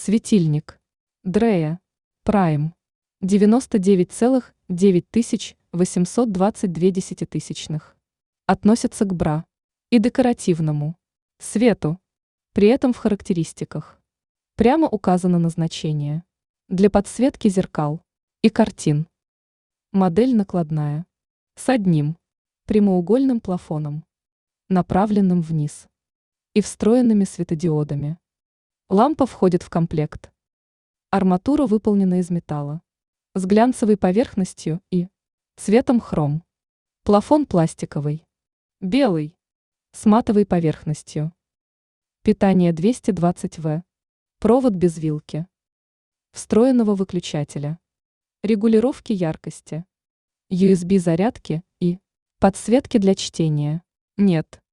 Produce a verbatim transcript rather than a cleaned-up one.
Светильник. Дрея. Прайм. девяносто девять целых девять тысяч восемьсот двадцать две десятитысячных. Относится к бра и декоративному свету. При этом в характеристиках прямо указано назначение для подсветки зеркал и картин. Модель накладная с одним прямоугольным плафоном, направленным вниз, и встроенными светодиодами. Лампа входит в комплект. Арматура выполнена из металла с глянцевой поверхностью и цветом хром. Плафон пластиковый, белый, с матовой поверхностью. Питание двести двадцать ватт. Провод без вилки. Встроенного выключателя. Регулировки яркости. ю эс би зарядки и подсветки для чтения нет.